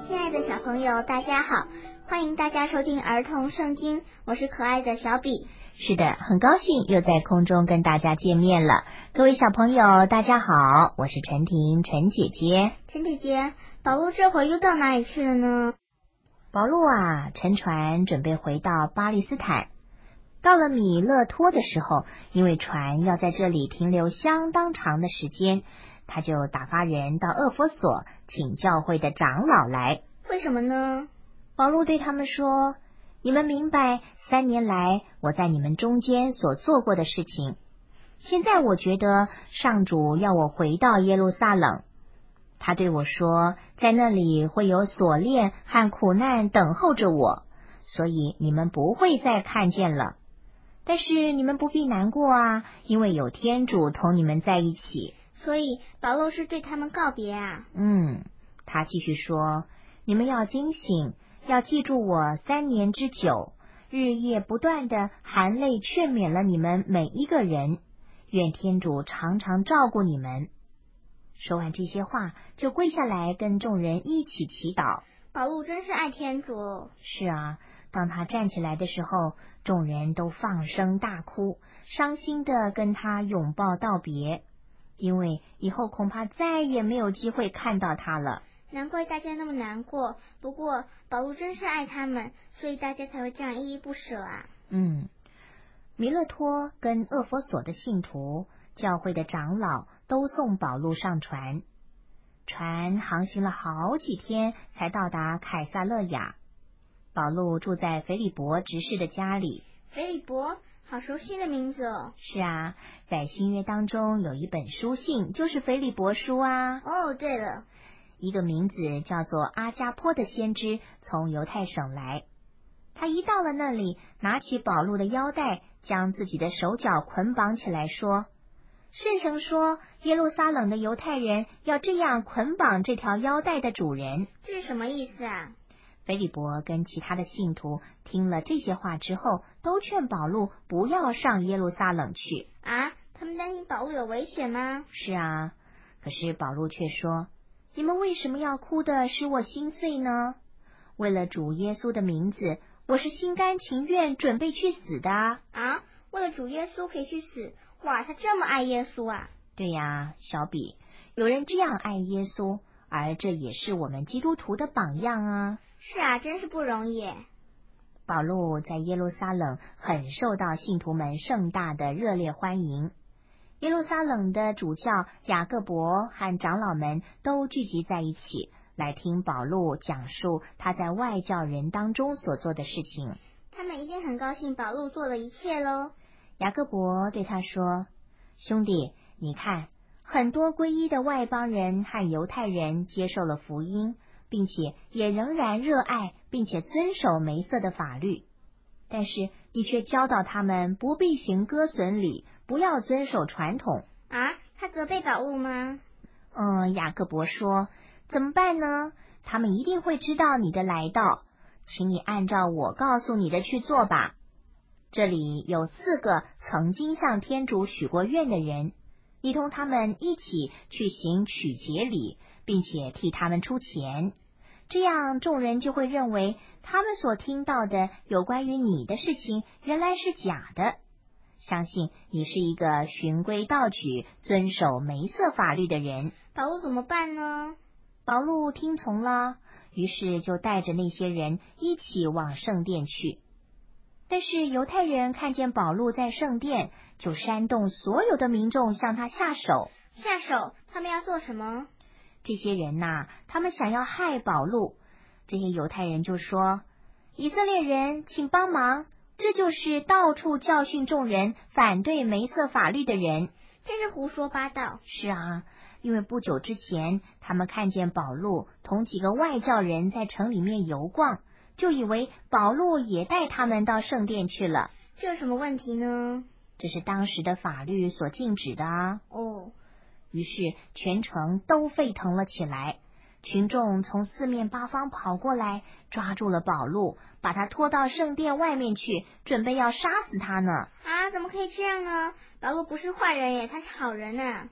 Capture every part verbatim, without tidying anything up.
亲爱的小朋友，大家好，欢迎大家收听儿童圣经，我是可爱的小比。 是的，很高兴又在空中跟大家见面了。各位小朋友大家好，我是陈婷，陈姐姐。 陈姐姐，保罗这回又到哪里去了呢？ 保罗啊，乘船准备回到巴利斯坦。到了米勒托的时候，因为船要在这里停留相当长的时间，他就打发人到厄弗所请教会的长老来。 为什么呢？ 保罗对他们说，你们明白三年来我在你们中间所做过的事情。现在我觉得上主要我回到耶路撒冷。他对我说，在那里会有锁链和苦难等候着我，所以你们不会再看见了。但是你们不必难过啊，因为有天主同你们在一起。 所以保罗是对他们告别啊。 嗯，他继续说，你们要警醒，要记住我三年之久，日夜不断的含泪劝勉了你们每一个人，愿天主常常照顾你们。说完这些话，就跪下来跟众人一起祈祷。 保罗真是爱天主。 是啊，当他站起来的时候，众人都放声大哭，伤心的跟他拥抱道别，因为以后恐怕再也没有机会看到他了。 难怪大家那么难过，不过保罗真是爱他们，所以大家才会这样依依不舍啊。 嗯，弥勒托跟厄弗所的信徒、教会的长老都送保禄上船。船航行了好几天才到达凯撒勒雅。保禄住在腓利伯执事的家里。 腓利伯，好熟悉的名字哦。 是啊，在新约当中有一本书信，就是腓利伯书啊。 哦，对了， 一个名字叫做阿加坡的先知从犹太省来。他一到了那里，拿起保禄的腰带，将自己的手脚捆绑起来，说，圣神说，耶路撒冷的犹太人要这样捆绑这条腰带的主人。 这是什么意思啊？ 腓利伯跟其他的信徒听了这些话之后，都劝保禄不要上耶路撒冷去。 啊，他们担心保禄有危险吗？ 是啊，可是保禄却说，你们为什么要哭得使我心碎呢？为了主耶稣的名字，我是心甘情愿准备去死的啊！ 啊，为了主耶稣可以去死？哇，他这么爱耶稣啊！ 对呀，小比，有人这样爱耶稣，而这也是我们基督徒的榜样啊。 是啊，真是不容易。 保禄在耶路撒冷很受到信徒们盛大的热烈欢迎。耶路撒冷的主教雅各伯和长老们都聚集在一起，来听保禄讲述他在外教人当中所做的事情。 他们一定很高兴保禄做的一切咯。 雅各伯对他说，兄弟，你看，很多皈依的外邦人和犹太人接受了福音，并且也仍然热爱并且遵守梅瑟的法律，但是你却教导他们不必行割损礼，不要遵守传统。 啊，他责备保禄吗？ 嗯，雅各伯说，怎么办呢？他们一定会知道你的来到，请你按照我告诉你的去做吧。这里有四个曾经向天主许过愿的人，你同他们一起去行取节礼，并且替他们出钱，这样众人就会认为他们所听到的有关于你的事情原来是假的，相信你是一个循规蹈矩、遵守梅瑟法律的人。 保禄怎么办呢？ 保禄听从了，于是就带着那些人一起往圣殿去。但是犹太人看见保禄在圣殿，就煽动所有的民众向他下手。 下手？他们要做什么？ 这些人呐、啊，他们想要害保禄。这些犹太人就说，以色列人请帮忙，这就是到处教训众人反对梅瑟法律的人。 真是胡说八道。 是啊，因为不久之前他们看见保禄同几个外教人在城里面游逛，就以为保禄也带他们到圣殿去了。 这有什么问题呢？ 这是当时的法律所禁止的啊。 哦， 于是全城都沸腾了起来，群众从四面八方跑过来，抓住了保禄，把他拖到圣殿外面去，准备要杀死他呢。 啊，怎么可以这样呢？保禄不是坏人耶，他是好人啊。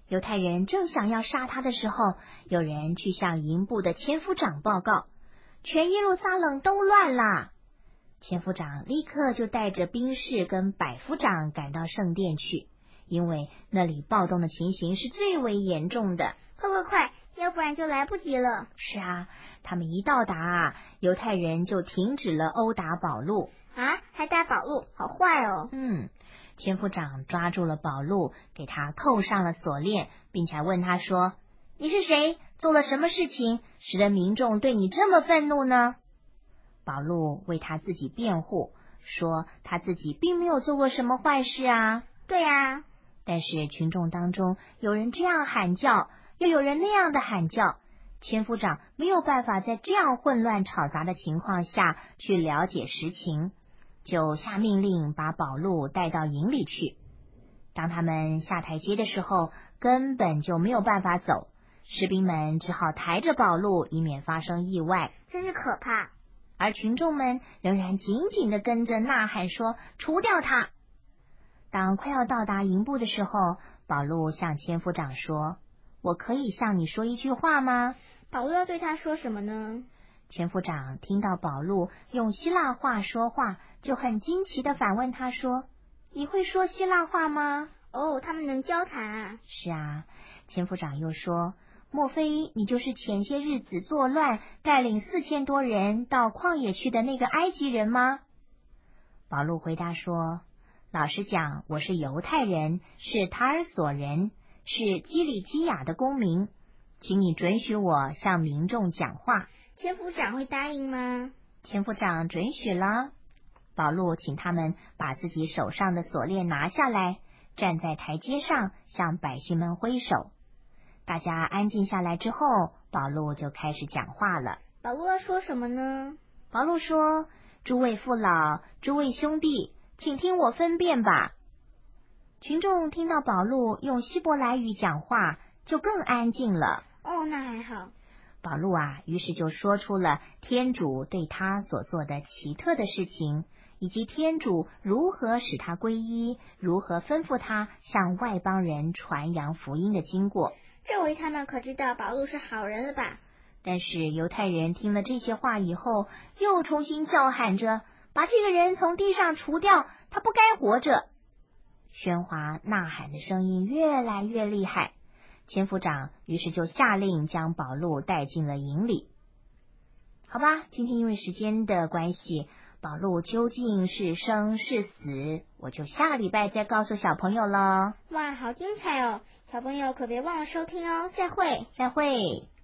犹太人正想要杀他的时候，有人去向营部的千夫长报告，全耶路撒冷都乱啦。千夫长立刻就带着兵士跟百夫长赶到圣殿去，因为那里暴动的情形是最为严重的。 快快快，要不然就来不及了。 是啊，他们一到达啊，犹太人就停止了殴打保禄。 啊，还打保禄，好坏哦。 嗯，千夫长抓住了保禄，给他扣上了锁链，并且问他说：你是谁？做了什么事情，使得民众对你这么愤怒呢？保禄为他自己辩护，说他自己并没有做过什么坏事啊。 对啊， 但是群众当中有人这样喊叫，又有人那样的喊叫，千夫长没有办法在这样混乱吵杂的情况下去了解实情，就下命令把保禄带到营里去。当他们下台阶的时候，根本就没有办法走，士兵们只好抬着保禄，以免发生意外。 真是可怕。 而群众们仍然紧紧地跟着呐喊说：除掉他！当快要到达营部的时候，保禄向千夫长说：我可以向你说一句话吗？ 保禄要对他说什么呢？ 千夫长听到保禄用希腊话说话，就很惊奇地反问他说：你会说希腊话吗？ 哦，他们能交谈啊。 是啊，千夫长又说：莫非你就是前些日子作乱，带领四千多人到旷野去的那个埃及人吗？保禄回答说：老实讲，我是犹太人，是塔尔索人，是基里基亚的公民，请你准许我向民众讲话。 千夫长会答应吗？ 千夫长准许了。保禄请他们把自己手上的锁链拿下来，站在台阶上向百姓们挥手。大家安静下来之后，保禄就开始讲话了。 保禄要说什么呢？ 保禄说：诸位父老，诸位兄弟，请听我分辨吧。群众听到保禄用希伯来语讲话，就更安静了。 哦，那还好。 保禄啊，于是就说出了天主对他所做的奇特的事情，以及天主如何使他皈依，如何吩咐他向外邦人传扬福音的经过。 这回他们可知道保禄是好人了吧？ 但是犹太人听了这些话以后，又重新叫喊着：把这个人从地上除掉，他不该活着！喧哗呐喊的声音越来越厉害，千夫长于是就下令将保禄带进了营里。好吧，今天因为时间的关系，保禄究竟是生是死，我就下礼拜再告诉小朋友了。 哇，好精彩哦！小朋友可别忘了收听哦，再会， 再会。